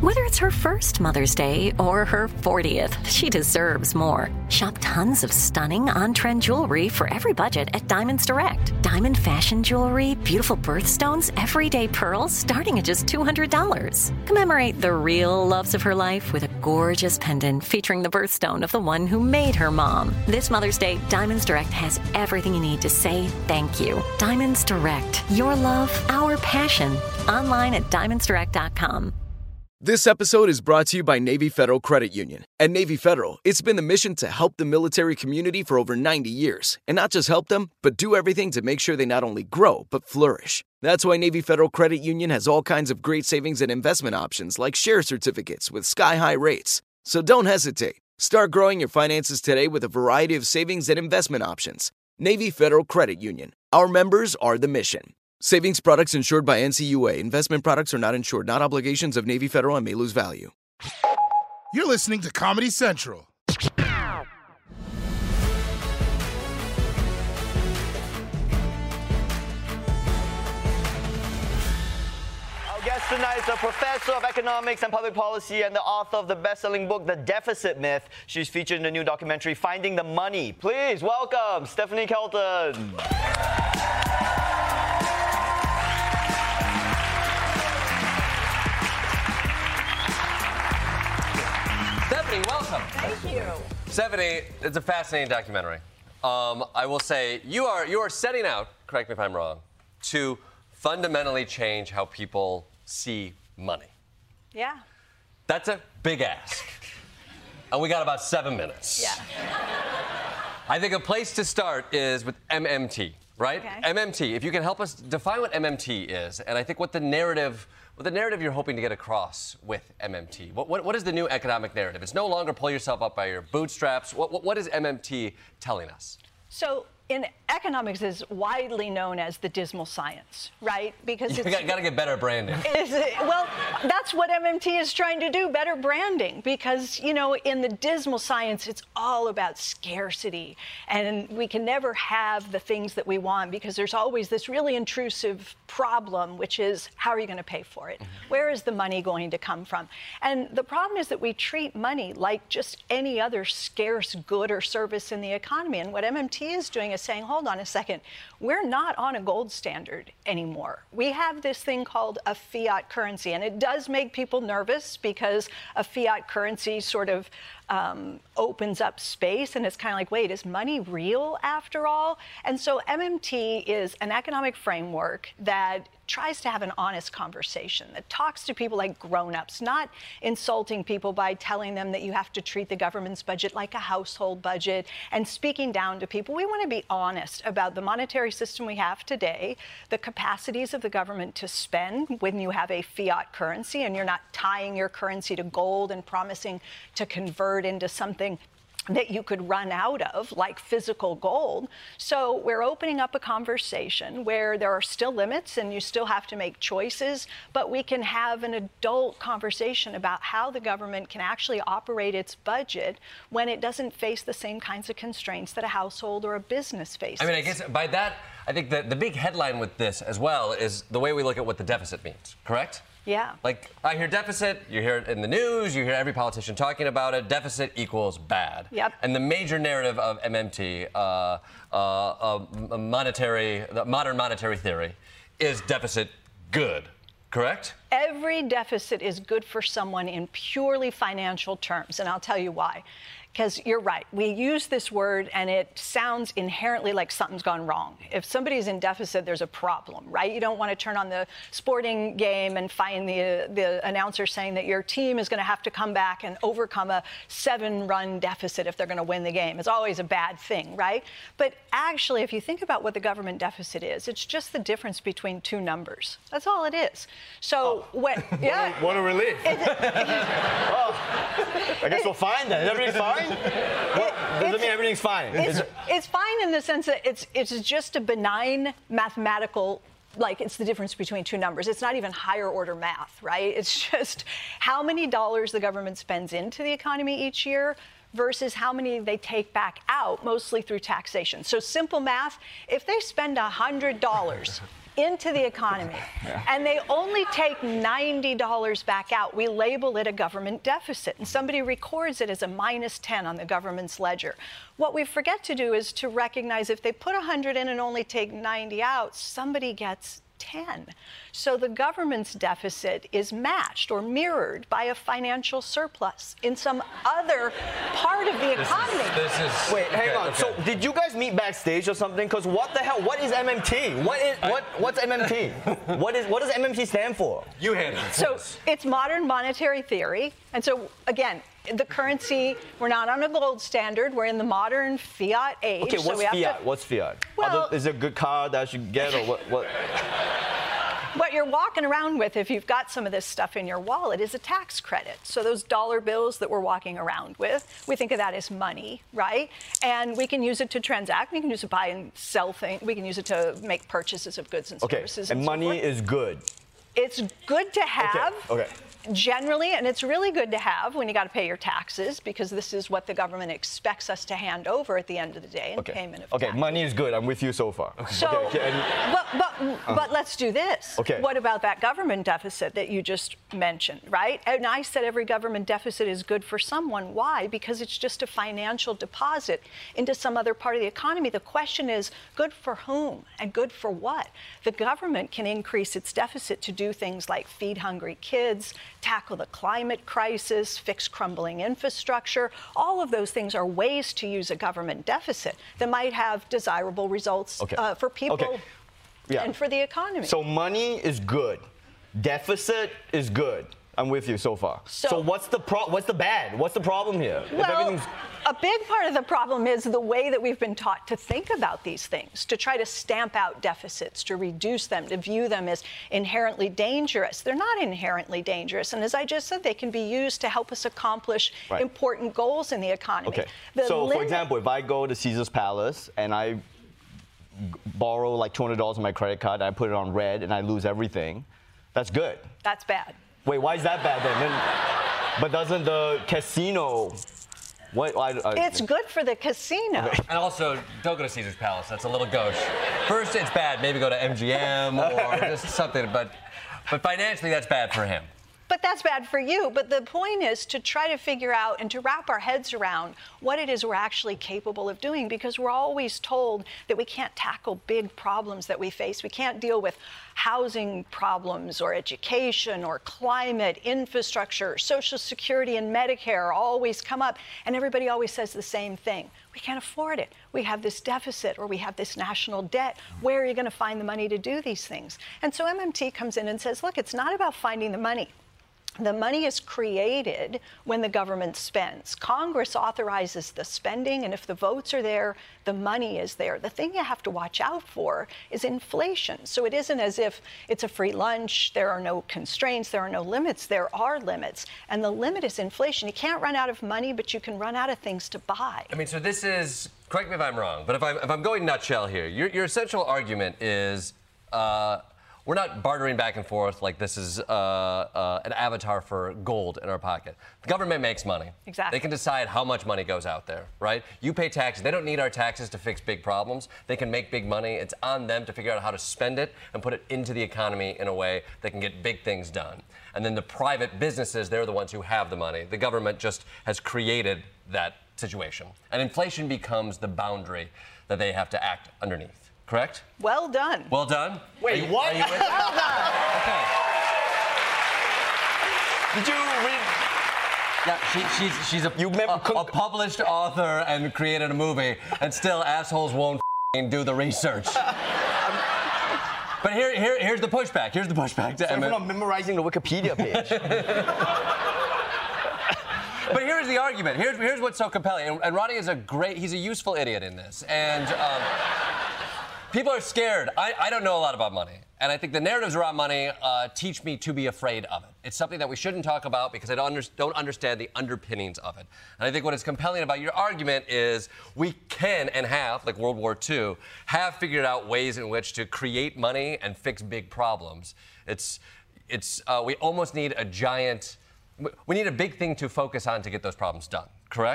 Whether it's her first Mother's Day or her 40th, she deserves more. Shop tons of stunning on-trend jewelry for every budget at Diamonds Direct. Diamond fashion jewelry, beautiful birthstones, everyday pearls starting at just $200. Commemorate the real loves of her life with a gorgeous pendant featuring the birthstone of the one who made her mom. This Mother's Day, Diamonds Direct has everything you need to say thank you. Diamonds Direct. Your love, our passion. Online at diamondsdirect.com. This episode is brought to you by Navy Federal Credit Union. At Navy Federal, it's been the mission to help the military community for over 90 years. And not just help them, but do everything to make sure they not only grow, but flourish. That's why Navy Federal Credit Union has all kinds of great savings and investment options like share certificates with sky-high rates. So don't hesitate. Start growing your finances today with a variety of savings and investment options. Navy Federal Credit Union. Our members are the mission. Savings products insured by NCUA. Investment products are not insured, not obligations of Navy Federal and may lose value. You're listening to Comedy Central. Our guest tonight is a professor of economics and public policy and the author of the best-selling book, The Deficit Myth. She's featured in the new documentary, Finding the Money. Please welcome Stephanie Kelton. Stephanie, welcome. Thank you. Stephanie, it's a fascinating documentary. I will say you are setting out, correct me if I'm wrong, to fundamentally change how people see money. Yeah. That's a big ask. And we got about 7 minutes. Yeah. I think a place to start is with MMT, right? Okay. MMT, if you can help us define what MMT is, and I think what the narrative you're hoping to get across with MMT. What is the new economic narrative? It's no longer pull yourself up by your bootstraps. What is MMT telling us? So in economics is widely known as the dismal science, right? Because you got to get better branding. Well, that's what MMT is trying to do, better branding. Because, you know, in the dismal science, it's all about scarcity. And we can never have the things that we want because there's always this really intrusive problem, which is how are you going to pay for it? Where is the money going to come from? And the problem is that we treat money like just any other scarce good or service in the economy. And what MMT is doing is saying, hold on a second, we're not on a gold standard anymore. We have this thing called a fiat currency, and it does make people nervous because a fiat currency sort of opens up space, and it's kind of like, wait, is money real after all? And so MMT is an economic framework that tries to have an honest conversation, that talks to people like grown-ups, not insulting people by telling them that you have to treat the government's budget like a household budget and speaking down to people. We want to be honest about the monetary system we have today, the capacities of the government to spend when you have a fiat currency and you're not tying your currency to gold and promising to convert into something that you could run out of, like physical gold. So we're opening up a conversation where there are still limits and you still have to make choices, but we can have an adult conversation about how the government can actually operate its budget when it doesn't face the same kinds of constraints that a household or a business faces. I mean, I guess by that, I think the big headline with this as well is the way we look at what the deficit means, correct? Yeah. Like, I hear deficit, you hear it in the news, you hear every politician talking about it, deficit equals bad. Yep. And the major narrative of MMT, the modern monetary theory, is deficit good, correct? Every deficit is good for someone in purely financial terms, and I'll tell you why. Because you're right, we use this word and it sounds inherently like something's gone wrong. If somebody's in deficit, there's a problem, right? You don't want to turn on the sporting game and find the announcer saying that your team is going to have to come back and overcome a 7-run deficit if they're going to win the game. It's always a bad thing, right? But actually, if you think about what the government deficit is, it's just the difference between two numbers. That's all it is. So yeah. What a relief. Well, I guess we'll find that. Is everything fine? Does it mean everything's fine? It's fine in the sense that it's just a benign mathematical, like it's the difference between two numbers. It's not even higher order math, right? It's just how many dollars the government spends into the economy each year versus how many they take back out, mostly through taxation. So simple math, if they spend $100 into the economy, and they only take $90 back out, we label it a government deficit, and somebody records it as a -10 on the government's ledger. What we forget to do is to recognize if they put 100 in and only take 90 out, somebody gets 10. So the government's deficit is matched or mirrored by a financial surplus in some other part of the economy. Wait, hang on. Okay. So did you guys meet backstage or something? Because what the hell? What is MMT? What's MMT? what does MMT stand for? You handle it. So it's modern monetary theory, and so again, the currency, we're not on a gold standard. We're in the modern fiat age. Okay, what's fiat? What's fiat? Well, is it a good car that I should get, or what? What you're walking around with, if you've got some of this stuff in your wallet, is a tax credit. So those dollar bills that we're walking around with, we think of that as money, right? And we can use it to transact. We can use it to buy and sell things. We can use it to make purchases of goods and services. And money is good. It's good to have. Okay. Generally, and it's really good to have when you got to pay your taxes, because this is what the government expects us to hand over at the end of the day in payment of taxes. Money is good. I'm with you so far. So, but let's do this. Okay. What about that government deficit that you just mentioned, right? And I said every government deficit is good for someone. Why? Because it's just a financial deposit into some other part of the economy. The question is, good for whom and good for what? The government can increase its deficit to do things like feed hungry kids, tackle the climate crisis, fix crumbling infrastructure. All of those things are ways to use a government deficit that might have desirable results for people and for the economy. So money is good. Deficit is good. I'm with you so far. So what's the bad? What's the problem here? Well, a big part of the problem is the way that we've been taught to think about these things, to try to stamp out deficits, to reduce them, to view them as inherently dangerous. They're not inherently dangerous. And as I just said, they can be used to help us accomplish important goals in the economy. Okay. So, for example, if I go to Caesar's Palace and I borrow like $200 on my credit card, I put it on red and I lose everything, that's good. That's bad. Wait, why is that bad then? But doesn't the casino... It's good for the casino. Okay. And also, don't go to Caesar's Palace. That's a little gauche. First, it's bad. Maybe go to MGM or just something. But financially, that's bad for him. But that's bad for you. But the point is to try to figure out and to wrap our heads around what it is we're actually capable of doing, because we're always told that we can't tackle big problems that we face. We can't deal with housing problems or education or climate, infrastructure, Social Security and Medicare always come up, and everybody always says the same thing. We can't afford it. We have this deficit or we have this national debt. Where are you going to find the money to do these things? And so MMT comes in and says, look, it's not about finding the money. The money is created when the government spends. Congress authorizes the spending, and if the votes are there, the money is there. The thing you have to watch out for is inflation. So it isn't as if it's a free lunch, there are no constraints, there are no limits. There are limits, and the limit is inflation. You can't run out of money, but you can run out of things to buy. I mean, so this is, correct me if I'm wrong, but if I'm going nutshell here, your essential argument is we're not bartering back and forth like this is an avatar for gold in our pocket. The government makes money. Exactly. They can decide how much money goes out there, right? You pay taxes. They don't need our taxes to fix big problems. They can make big money. It's on them to figure out how to spend it and put it into the economy in a way that can get big things done. And then the private businesses, they're the ones who have the money. The government just has created that situation. And inflation becomes the boundary that they have to act underneath. Correct? Well done. Well done? Wait, what? Well done. Okay. Did you read? Yeah, she's a published author and created a movie, and still assholes won't do the research. But here's the pushback. Here's the pushback to Emmett. I'm not memorizing the Wikipedia page. But here's the argument. Here's what's so compelling. And Ronnie is he's a useful idiot in this. And people are scared. I don't know a lot about money. And I think the narratives around money teach me to be afraid of it. It's something that we shouldn't talk about because I don't understand the underpinnings of it. And I think what is compelling about your argument is we can and have, like World War II, have figured out ways in which to create money and fix big problems. We almost need we need a big thing to focus on to get those problems done, correct?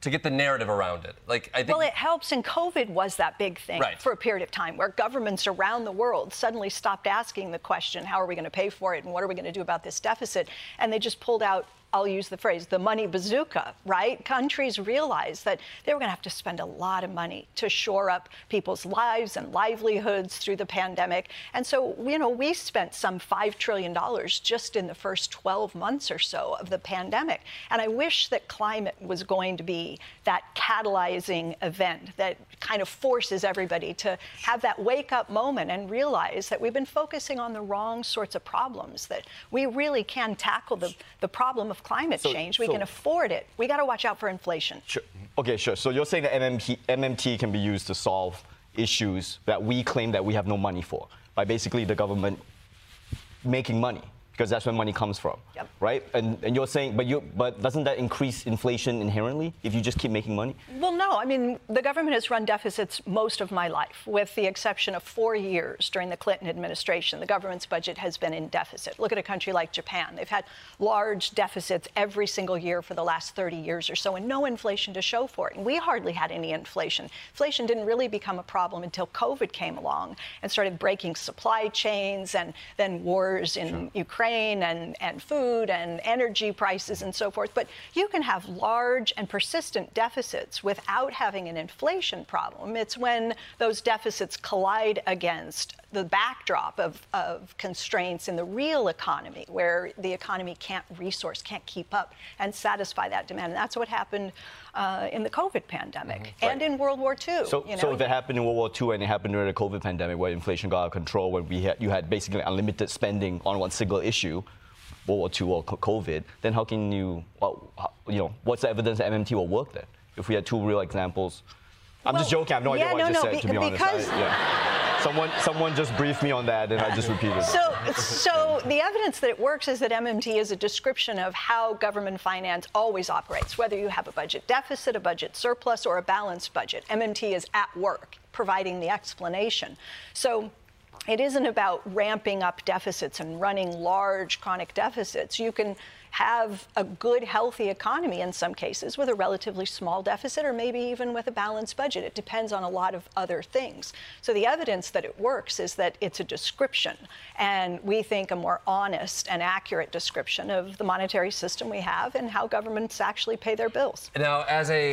to get the narrative around it. Like, I think. Well, it helps, and COVID was that big thing for a period of time where governments around the world suddenly stopped asking the question, how are we going to pay for it and what are we going to do about this deficit? And they just pulled out, I'll use the phrase, the money bazooka, right? Countries realized that they were going to have to spend a lot of money to shore up people's lives and livelihoods through the pandemic. And so, you know, we spent some $5 trillion just in the first 12 months or so of the pandemic. And I wish that climate was going to be that catalyzing event that kind of forces everybody to have that wake-up moment and realize that we've been focusing on the wrong sorts of problems, that we really can tackle the problem of climate change. We can afford it. We got to watch out for inflation. Sure. Okay, sure. So you're saying that MMT can be used to solve issues that we claim that we have no money for, by basically the government making money, because that's where money comes from, right? And you're saying, but doesn't that increase inflation inherently if you just keep making money? Well, no. I mean, the government has run deficits most of my life, with the exception of 4 years during the Clinton administration. The government's budget has been in deficit. Look at a country like Japan. They've had large deficits every single year for the last 30 years or so, and no inflation to show for it. And we hardly had any inflation. Inflation didn't really become a problem until COVID came along and started breaking supply chains, and then wars in Ukraine and food and energy prices and so forth. But you can have large and persistent deficits without having an inflation problem. It's when those deficits collide against the backdrop of constraints in the real economy, where the economy can't keep up and satisfy that demand. And that's what happened in the COVID pandemic and in World War II. So if it happened in World War II and it happened during the COVID pandemic, where inflation got out of control, when you had basically unlimited spending on one single issue, World War II or COVID, then how can what's the evidence that MMT will work then? If we had two real examples. I'm just joking. I have no idea what I just said, to be honest. Someone just briefed me on that, and I just repeated it. So the evidence that it works is that MMT is a description of how government finance always operates, whether you have a budget deficit, a budget surplus, or a balanced budget. MMT is at work, providing the explanation. So it isn't about ramping up deficits and running large chronic deficits. You can have a good, healthy economy in some cases with a relatively small deficit, or maybe even with a balanced budget. It depends on a lot of other things. So the evidence that it works is that it's a description, and we think a more honest and accurate description of the monetary system we have and how governments actually pay their bills. Now,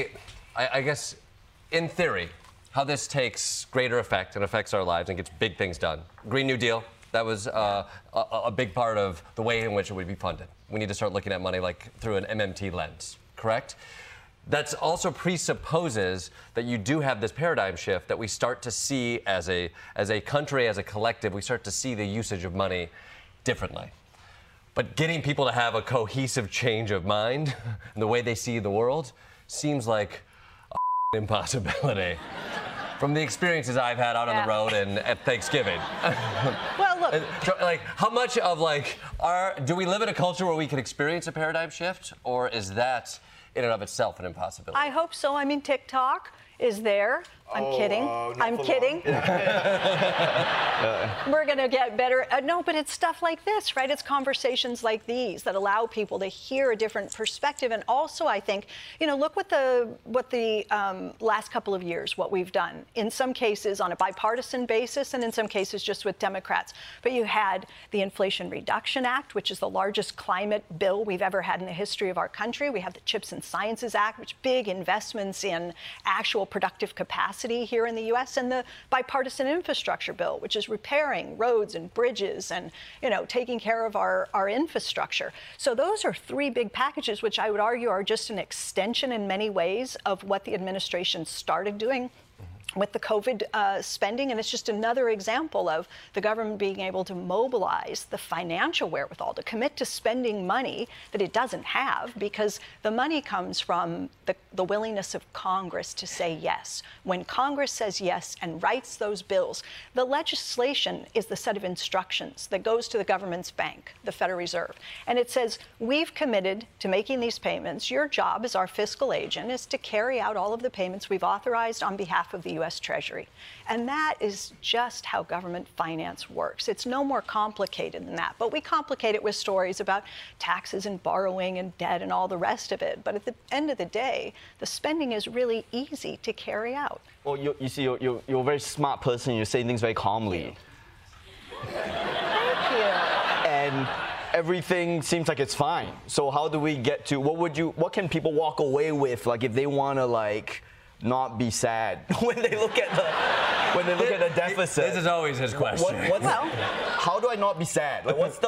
I guess, in theory, how this takes greater effect and affects our lives and gets big things done. Green New Deal, that was a big part of the way in which it would be funded. We need to start looking at money like through an MMT lens, correct? That also presupposes that you do have this paradigm shift that we start to see as a country, as a collective, we start to see the usage of money differently. But getting people to have a cohesive change of mind and the way they see the world seems like an impossibility. From the experiences I've had out on the road and at Thanksgiving. Well, look. Like, how much of do we live in a culture where we can experience a paradigm shift, or is that in and of itself an impossibility? I hope so. I mean, TikTok is there. I'm kidding. I'm kidding. We're going to get better. No, but it's stuff like this, right? It's conversations like these that allow people to hear a different perspective. And also, I think, look what the last couple of years, what we've done. In some cases on a bipartisan basis, and in some cases just with Democrats. But you had the Inflation Reduction Act, which is the largest climate bill we've ever had in the history of our country. We have the Chips and Sciences Act, which big investments in actual productive capacity here in the U.S., and the bipartisan infrastructure bill, which is repairing roads and bridges and, taking care of our infrastructure. So those are three big packages, which I would argue are just an extension in many ways of what the administration started doing with the COVID spending. And it's just another example of the government being able to mobilize the financial wherewithal to commit to spending money that it doesn't have, because the money comes from the willingness of Congress to say yes. When Congress says yes and writes those bills, the legislation is the set of instructions that goes to the government's bank, the Federal Reserve. And it says, we've committed to making these payments. Your job as our fiscal agent is to carry out all of the payments we've authorized on behalf of the U.S. Treasury. And that is just how government finance works. It's no more complicated than that. But we complicate it with stories about taxes and borrowing and debt and all the rest of it. But at the end of the day, the spending is really easy to carry out. Well, you see, you're a very smart person. You're saying things very calmly. Thank you. And everything seems like it's fine. So how do we get to, what can people walk away with, like, if they want to, like, not be sad when they look at the deficit? This is always his question. How do I not be sad? Like, what's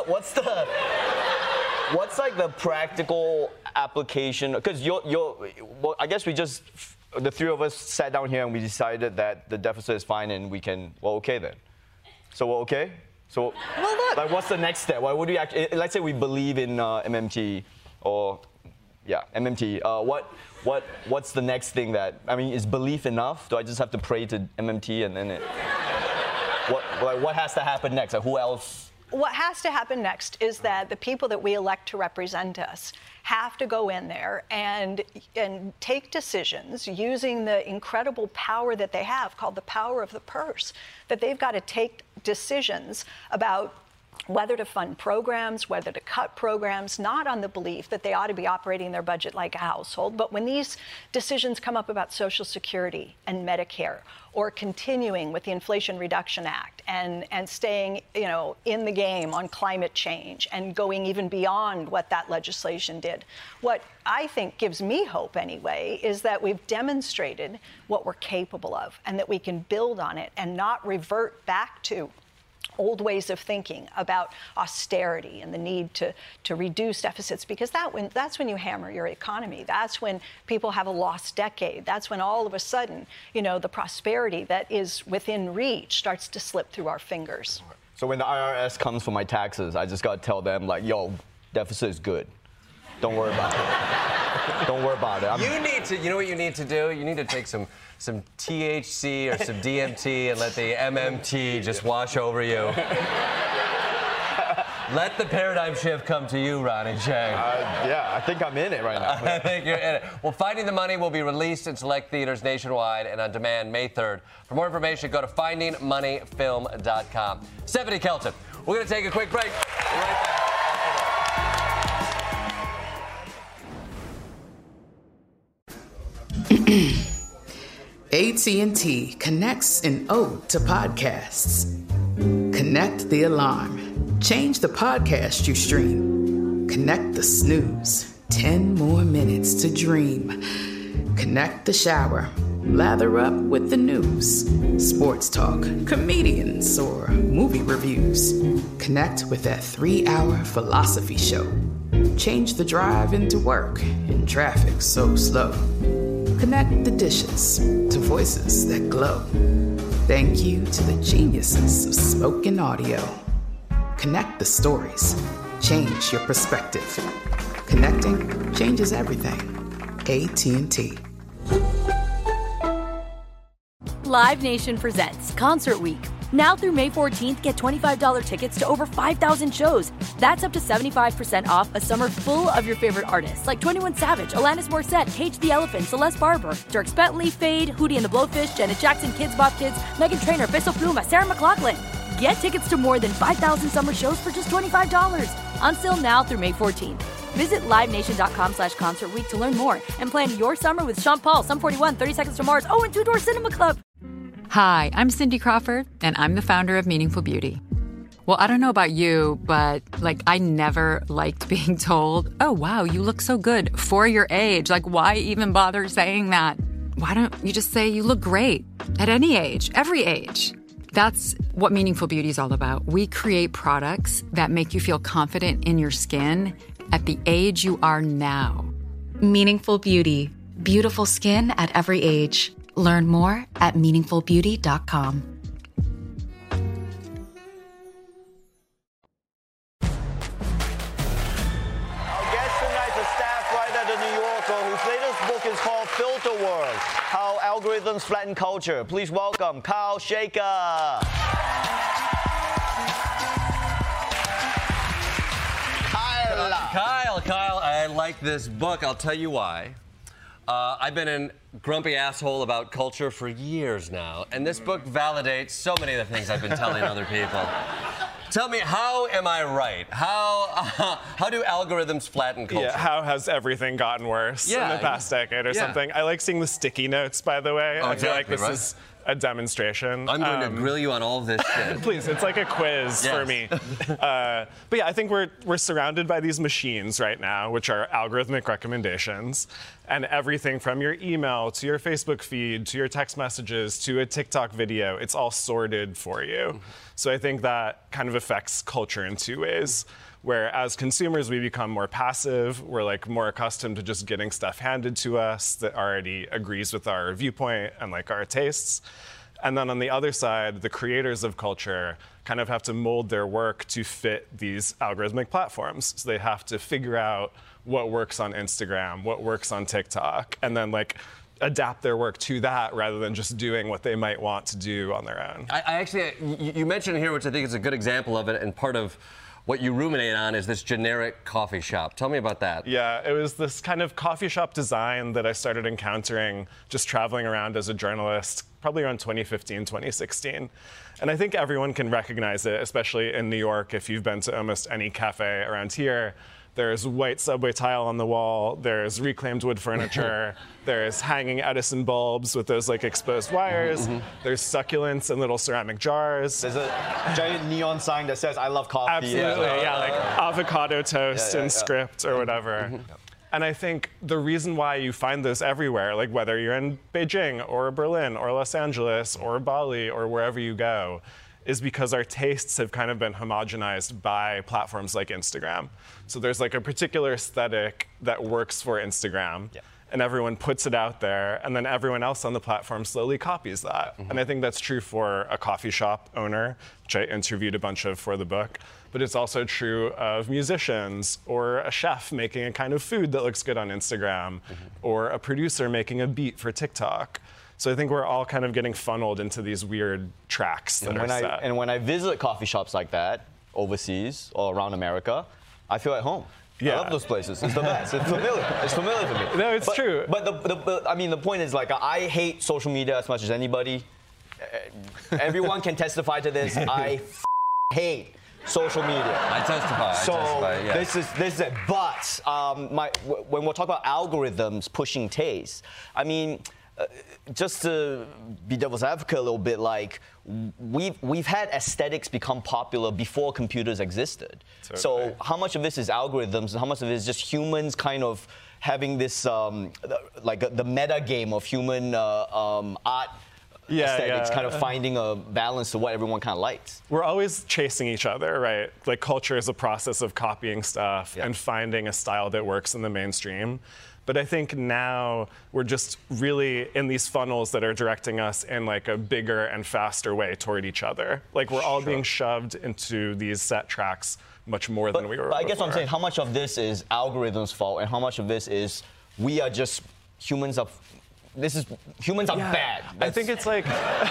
like the practical application? Because well, I guess the three of us sat down here and we decided that the deficit is fine and we can, well, okay then. So we're okay? So, well, look. Like, what's the next step? Why would we actually, let's say we believe in MMT, or, yeah, MMT. What's the next thing that, I mean, is belief enough? Do I just have to pray to MMT and then what has to happen next? Like, who else? What has to happen next is that the people that we elect to represent us have to go in there and take decisions using the incredible power that they have, called the power of the purse, that they've got to take decisions about whether to fund programs, whether to cut programs, not on the belief that they ought to be operating their budget like a household, but when these decisions come up about Social Security and Medicare, or continuing with the Inflation Reduction Act and staying, in the game on climate change and going even beyond what that legislation did. What I think gives me hope anyway is that we've demonstrated what we're capable of and that we can build on it and not revert back to old ways of thinking about austerity and the need to reduce deficits, because that's when you hammer your economy. That's when people have a lost decade. That's when all of a sudden, the prosperity that is within reach starts to slip through our fingers. So when the IRS comes for my taxes, I just got to tell them, like, yo, deficit is good. Don't worry about it. Don't worry about it. You know what you need to do? You need to take some THC or some DMT and let the MMT just wash over you. Let the paradigm shift come to you, Ronny Chieng. Yeah, I think I'm in it right now. I think you're in it. Well, Finding the Money will be released in select theaters nationwide and on demand May 3rd. For more information, go to findingmoneyfilm.com. Stephanie Kelton, we're going to take a quick break. We're right back. AT&T connects an ode to podcasts. Connect the alarm. Change the podcast you stream. Connect the snooze. 10 more minutes to dream. Connect the shower. Lather up with the news. Sports talk, comedians, or movie reviews. Connect with that 3-hour philosophy show. Change the drive into work in traffic so slow. Connect the dishes to voices that glow. Thank you to the geniuses of spoken audio. Connect the stories. Change your perspective. Connecting changes everything. AT&T. Live Nation presents Concert Week. Now through May 14th, get $25 tickets to over 5,000 shows. That's up to 75% off a summer full of your favorite artists like 21 Savage, Alanis Morissette, Cage the Elephant, Celeste Barber, Dierks Bentley, Fade, Hootie and the Blowfish, Janet Jackson, Kids Bop Kids, Meghan Trainor, Peso Pluma, Sarah McLachlan. Get tickets to more than 5,000 summer shows for just $25. On sale now through May 14th. Visit livenation.com/Concert Week to learn more and plan your summer with Sean Paul, Sum 41, 30 Seconds to Mars, and Two Door Cinema Club. Hi, I'm Cindy Crawford, and I'm the founder of Meaningful Beauty. Well, I don't know about you, but, I never liked being told, oh, wow, you look so good for your age. Why even bother saying that? Why don't you just say you look great at any age, every age? That's what Meaningful Beauty is all about. We create products that make you feel confident in your skin at the age you are now. Meaningful Beauty. Beautiful skin at every age. Learn more at meaningfulbeauty.com. Our guest tonight is a staff writer at The New Yorker whose latest book is called Filter World: How Algorithms Flatten Culture. Please welcome Kyle Shaker. Kyle, I like this book. I'll tell you why. I've been a grumpy asshole about culture for years now, and this book validates so many of the things I've been telling other people. Tell me, how am I right? How do algorithms flatten culture? Yeah, how has everything gotten worse in the past decade or something? I like seeing the sticky notes, by the way. I feel like this is a demonstration. I'm going to grill you on all this shit. Please, it's like a quiz for me. But yeah, I think we're surrounded by these machines right now, which are algorithmic recommendations. And everything from your email to your Facebook feed to your text messages to a TikTok video, it's all sorted for you. So I think that kind of affects culture in two ways. Where as consumers, we become more passive. We're like more accustomed to just getting stuff handed to us that already agrees with our viewpoint and like our tastes. And then on the other side, the creators of culture kind of have to mold their work to fit these algorithmic platforms. So they have to figure out what works on Instagram, what works on TikTok, and then like adapt their work to that rather than just doing what they might want to do on their own. I actually, you mentioned here, which I think is a good example of it, and part of what you ruminate on is this generic coffee shop. Tell me about that. Yeah, it was this kind of coffee shop design that I started encountering just traveling around as a journalist, probably around 2015, 2016. And I think everyone can recognize it, especially in New York. If you've been to almost any cafe around here, there's white subway tile on the wall, there's reclaimed wood furniture, there's hanging Edison bulbs with those like exposed wires, there's succulents in little ceramic jars. There's a giant neon sign that says, "I love coffee." Absolutely, like avocado toast and script or whatever. And I think the reason why you find this everywhere, like whether you're in Beijing or Berlin or Los Angeles or Bali or wherever you go, is because our tastes have kind of been homogenized by platforms like Instagram. So there's like a particular aesthetic that works for Instagram, and everyone puts it out there, and then everyone else on the platform slowly copies that. And I think that's true for a coffee shop owner, which I interviewed a bunch of for the book, but it's also true of musicians, or a chef making a kind of food that looks good on Instagram, or a producer making a beat for TikTok. So I think we're all kind of getting funneled into these weird tracks that are set. And when I visit coffee shops like that, overseas or around America, I feel at home. I love those places. It's the best. It's familiar. It's familiar for me. No, it's true. But the point is, like, I hate social media as much as anybody. Everyone can testify to this. I hate social media. I testify. This is it. But when we're talking about algorithms pushing taste, I mean, just to be devil's advocate a little bit, like we've had aesthetics become popular before computers existed. Totally. So how much of this is algorithms and how much of it is just humans kind of having this like the meta game of human art aesthetics kind of finding a balance to what everyone kind of likes? We're always chasing each other, right? Like culture is a process of copying stuff and finding a style that works in the mainstream. But I think now we're just really in these funnels that are directing us in like a bigger and faster way toward each other. Like we're all being shoved into these set tracks much more than we were before. I guess what I'm saying, how much of this is algorithms' fault and how much of this is we are just humans are bad. I think it's like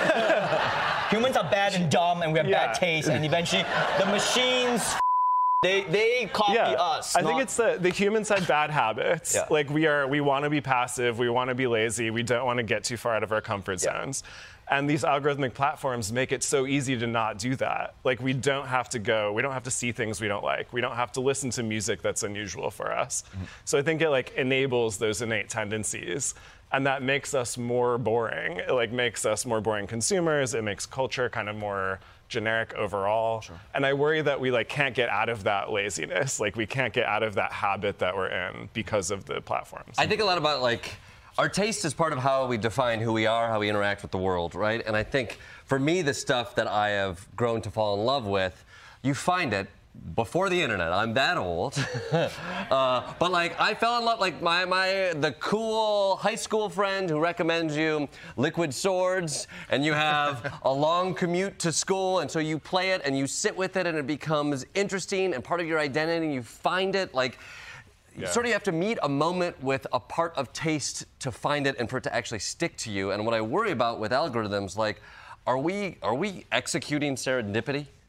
humans are bad and dumb and we have bad taste, and eventually the machines They copy us. I think it's the humans had bad habits. Like we want to be passive, we want to be lazy, we don't want to get too far out of our comfort zones. And these algorithmic platforms make it so easy to not do that. Like we don't have to see things we don't like. We don't have to listen to music that's unusual for us. So I think it like enables those innate tendencies. And that makes us more boring. It like makes us more boring consumers. It makes culture kind of more generic overall. And I worry that we like can't get out of that laziness. Like we can't get out of that habit that we're in because of the platforms. I think a lot about like our taste is part of how we define who we are, how we interact with the world, right? And I think for me, the stuff that I have grown to fall in love with, you find it before the internet. I'm that old. But like I fell in love, like the cool high school friend who recommends you Liquid Swords, and you have a long commute to school, and so you play it and you sit with it and it becomes interesting and part of your identity, and you find it like you sort of have to meet a moment with a part of taste to find it and for it to actually stick to you. And what I worry about with algorithms, like, are we executing serendipity?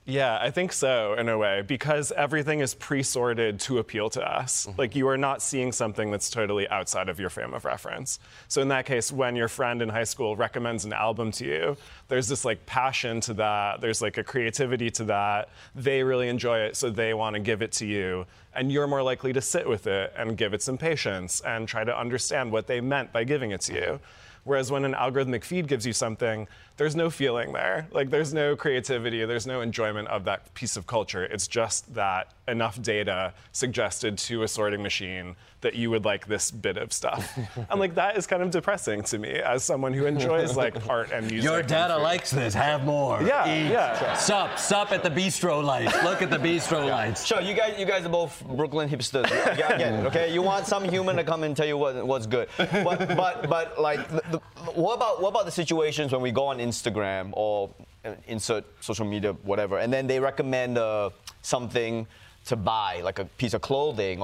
Yeah, I think so, in a way, because everything is pre-sorted to appeal to us. Like, you are not seeing something that's totally outside of your frame of reference. So in that case, when your friend in high school recommends an album to you, there's this, like, passion to that. There's, like, a creativity to that. They really enjoy it, so they want to give it to you. And you're more likely to sit with it and give it some patience and try to understand what they meant by giving it to you. Whereas when an algorithmic feed gives you something, there's no feeling there. Like, there's no creativity, there's no enjoyment of that piece of culture. It's just that enough data suggested to a sorting machine that you would like this bit of stuff. And, like, that is kind of depressing to me as someone who enjoys, like, art and music. Your data likes this. Have more. Yeah, Eat. yeah. Sup at the bistro lights. Look at the bistro lights. Sure, you guys are both Brooklyn hipsters. I get it, okay? You want some human to come and tell you what's good. But like, what about the situations when we go on Instagram or insert social media, whatever, and then they recommend something to buy, like a piece of clothing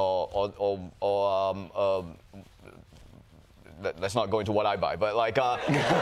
or let's not go into what I buy, but like, yeah,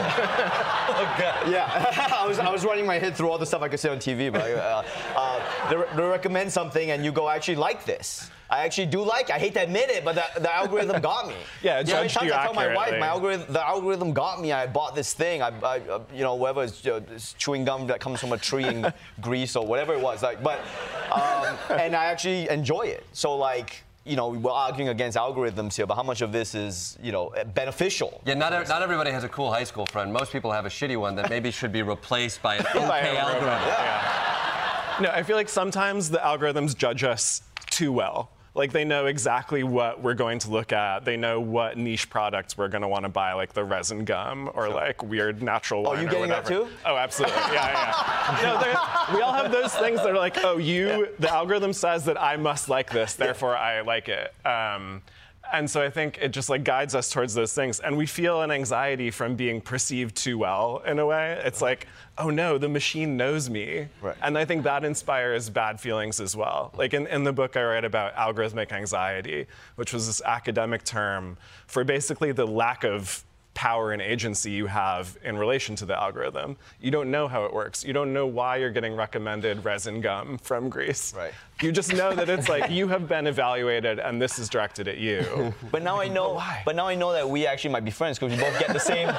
I was running my head through all the stuff I could say on TV, but they recommend something and you go, I actually like this. I actually do like it. I hate to admit it, but the algorithm got me. Yeah, so many times I tell my wife, the algorithm got me. I bought this thing. I you know, whatever it's chewing gum that comes from a tree in Greece or whatever it was. Like, but and I actually enjoy it. So like, you know, we're arguing against algorithms here, but how much of this is, you know, beneficial? Yeah, not everybody has a cool high school friend. Most people have a shitty one that maybe should be replaced by an okay algorithm. Yeah. No, I feel like sometimes the algorithms judge us too well. Like, they know exactly what we're going to look at. They know what niche products we're going to want to buy, like the resin gum or like weird natural wine. Oh, you getting that too? Oh, absolutely. Yeah. No, we all have those things that are like, oh, the algorithm says that I must like this, therefore I like it. And so I think it just like guides us towards those things. And we feel an anxiety from being perceived too well, in a way. It's like, oh no, the machine knows me. Right. And I think that inspires bad feelings as well. Like in the book I write about algorithmic anxiety, which was this academic term for basically the lack of power and agency you have in relation to the algorithm. You don't know how it works. You don't know why you're getting recommended resin gum from Greece. Right. You just know that it's like you have been evaluated and this is directed at you. But now I know. Why? But now I know that we actually might be friends because we both get the same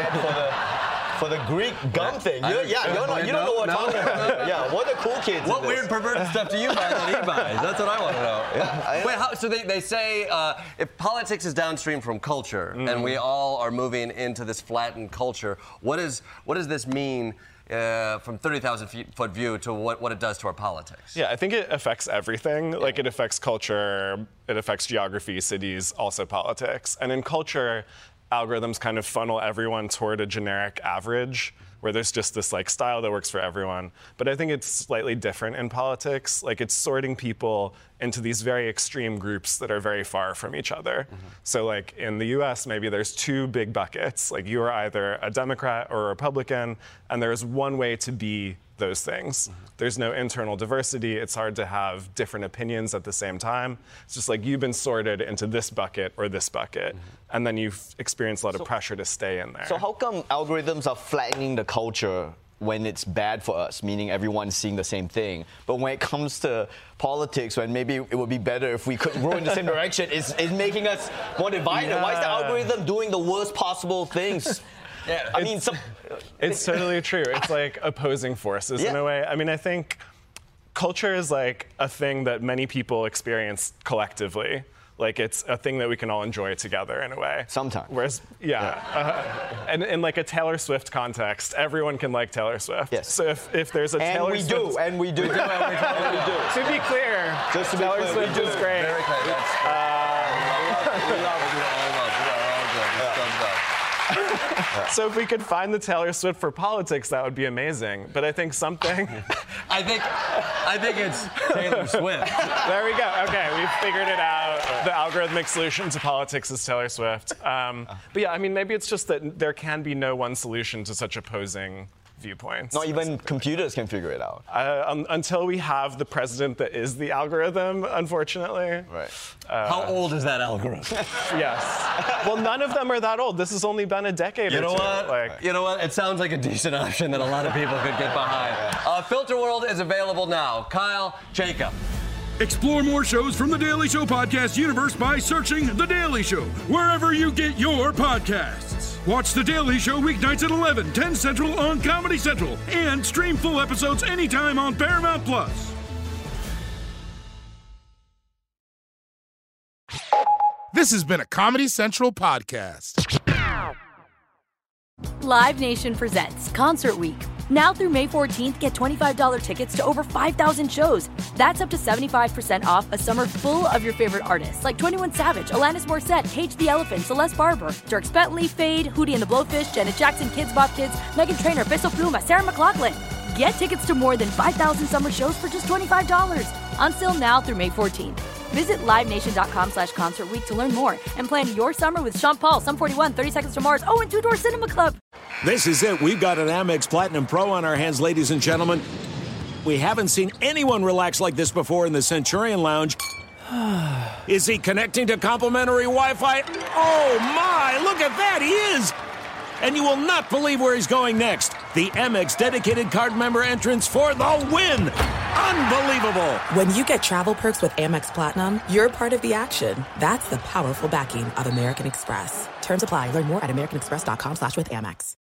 ad for the Greek gum thing. You don't know what I'm talking about. Yeah, what are the cool kids? What weird perverted stuff do you buy that he buys? That's what I want to know. Yeah, wait, so they say if politics is downstream from culture and we all are moving into this flattened culture, what does this mean? From 30,000-foot view to what it does to our politics? Yeah, I think it affects everything. Yeah. Like, it affects culture, it affects geography, cities, also politics. And in culture, algorithms kind of funnel everyone toward a generic average, where there's just this like style that works for everyone. But I think it's slightly different in politics. Like, it's sorting people into these very extreme groups that are very far from each other. So like in the US, maybe there's two big buckets. Like, you are either a Democrat or a Republican, and there's one way to be those things. There's no internal diversity. It's hard to have different opinions at the same time. It's just like you've been sorted into this bucket or this bucket, and then you've experienced a lot of pressure to stay in there. So how come algorithms are flattening the culture when it's bad for us, meaning everyone's seeing the same thing? But when it comes to politics, when maybe it would be better if we could grow in the same direction, it's making us more divided. Yeah. Why is the algorithm doing the worst possible things? Yeah, I mean, it's totally true. It's like opposing forces in a way. I mean, I think culture is like a thing that many people experience collectively. Like, it's a thing that we can all enjoy together in a way. Sometimes. Whereas, and in like a Taylor Swift context, everyone can like Taylor Swift. Yes. So if there's a Taylor Swift... And we do. To be clear, Taylor Swift is great. Very clear. We love it. So if we could find the Taylor Swift for politics, that would be amazing. But I think something... I think it's Taylor Swift. There we go. Okay, we've figured it out. The algorithmic solution to politics is Taylor Swift. But yeah, I mean, maybe it's just that there can be no one solution to such opposing viewpoints. Not even computers can figure it out. Until we have the president that is the algorithm, unfortunately. Right. How old is that algorithm? Yes. Well, none of them are that old. This has only been a decade or two. You know what? It sounds like a decent option that a lot of people could get behind. Filter World is available now. Kyle, Jacob. Explore more shows from The Daily Show podcast universe by searching The Daily Show wherever you get your podcasts. Watch The Daily Show weeknights at 11, 10 Central on Comedy Central, and stream full episodes anytime on Paramount Plus. This has been a Comedy Central podcast. Live Nation presents Concert Week. Now through May 14th, get $25 tickets to over 5,000 shows. That's up to 75% off a summer full of your favorite artists like 21 Savage, Alanis Morissette, Cage the Elephant, Celeste Barber, Dierks Bentley, Fade, Hootie and the Blowfish, Janet Jackson, Kidz Bop Kids, Meghan Trainor, Peso Pluma, Sarah McLachlan. Get tickets to more than 5,000 summer shows for just $25. Until now through May 14th. Visit LiveNation.com/Concert Week to learn more and plan your summer with Sean Paul, Sum 41, 30 Seconds to Mars, and Two Door Cinema Club. This is it. We've got an Amex Platinum Pro on our hands, ladies and gentlemen. We haven't seen anyone relax like this before in the Centurion Lounge. Is he connecting to complimentary Wi-Fi? Oh, my. Look at that. He is. And you will not believe where he's going next. The Amex dedicated card member entrance for the win. Unbelievable. When you get travel perks with Amex Platinum, you're part of the action. That's the powerful backing of American Express. Terms apply. Learn more at americanexpress.com/withAmex.